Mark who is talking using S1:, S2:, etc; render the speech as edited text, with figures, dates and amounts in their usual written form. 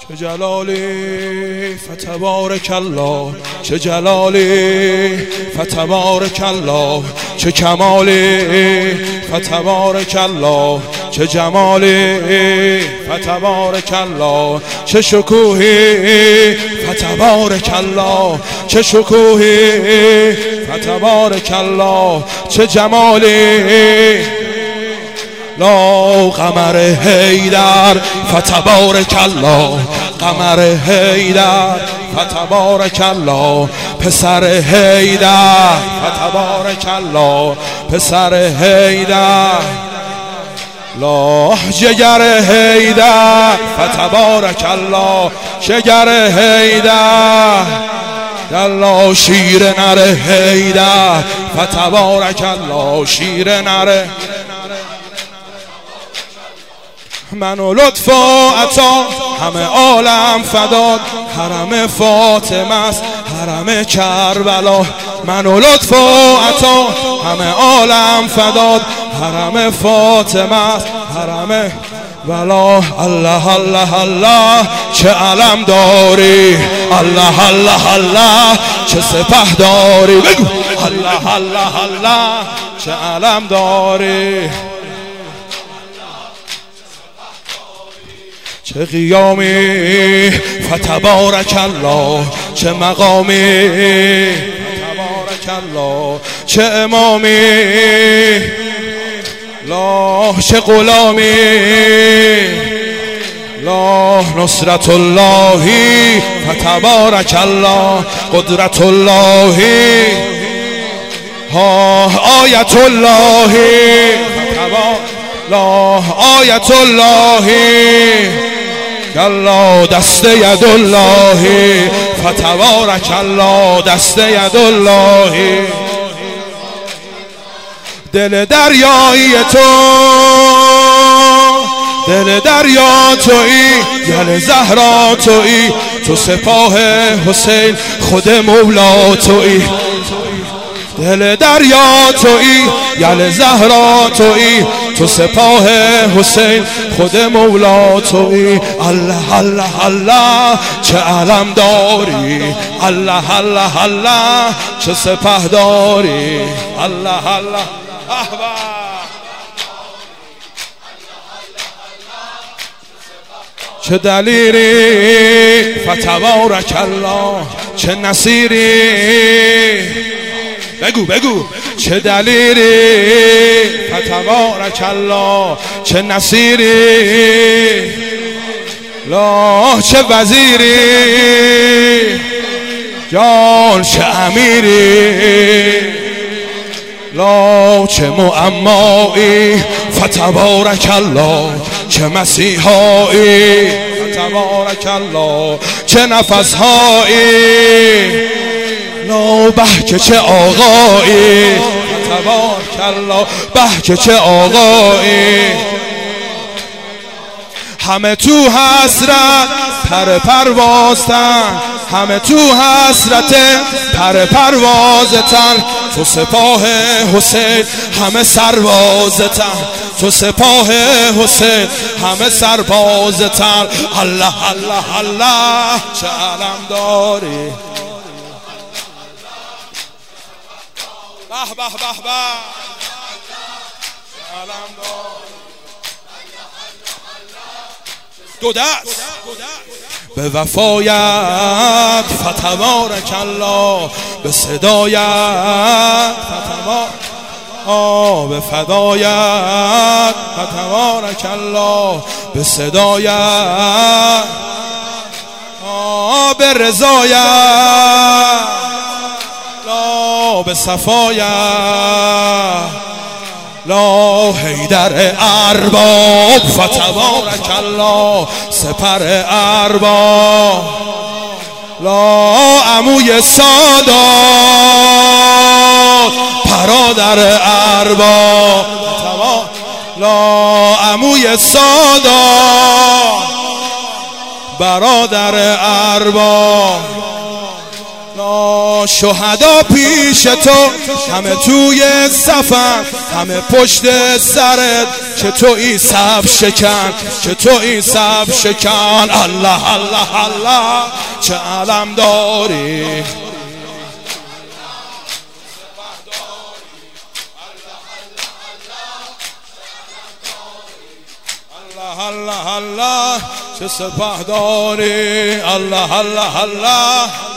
S1: چه جلالی فتبارک الله، چه جلالی فتبارک الله، چه کمالی فتبارک الله، چه جمالی فتبارک الله، چه شکوهی فتبارک الله، چه شکوهی فتبارک الله، چه جمالی لا قمر حیدر فتبارک الله، قمر حیدر فتبارک الله، پسر حیدر فتبارک الله، پسر حیدر لا جگر حیدر فتبارک الله، جگر حیدر الله، شیر نر حیدر فتبارک الله، شیر نر من و لطف و عطا همه عالم فداد، حرم فاطمه است حرم کربلا، من و لطف و عطا همه عالم فداد، حرم فاطمه است حرم ولا. الله الله الله چه علم داری، الله الله الله چه سپه داری، بگو الله الله الله چه علم داری، چه قیامی فتبارک الله، چه مقامی فتبارک الله، چه امامی لا، چه غلامی لا، نصرت الله فتبارک الله، قدرت الله ها، آیت الله فتبارک الله، آیت الله الله، دست ید الله فتبارک الله، دست ید الله، دل دریایی تو، دل دریا تویی، یل زهرا تویی، تو سپاه حسین خود مولا تویی، دل دریا تویی، یل زهرا تویی، تو سپاه حسین خود مولا تویی. الله الله الله چه علم داری، الله الله الله چه سپه داری، الله الله احبا، چه دلیری فتبارک الله، چه نصیری، بگو بگو چه دلیری فتبارک الله، چه نصیری لا، چه وزیری جان، چه امیری لا، چه معمایی فتبارک الله، چه مسیحایی فتبارک الله، چه نفسهایی لا، بهجه چه آقایی تبارک الله، بهجه چه آقایی، همه تو حسرت پر پروازتن، همه تو حسرت پر پروازتن، تو سپاه حسین همه سربازتن، تو سپاه حسین همه سربازتن. الله الله الله چه علم داری، به به به به علم دار، دو دست به وفایت فتبارک الله، به صدایت فتبارک، به فدایت فتبارک الله، به صدایت به رضایت لا، به صفایت لا، حیدر ارباب فتبارک الله، سپر ارباب لا، عموی سادات برادر ارباب لا، عموی سادات برادر ارباب شهدا پیش تو همه توی صفن، همه پشت سرت که تو این صف شکن، که تو این صف شکن. الله الله الله چه علم داری، الله الله چه سپهداری، الله الله الله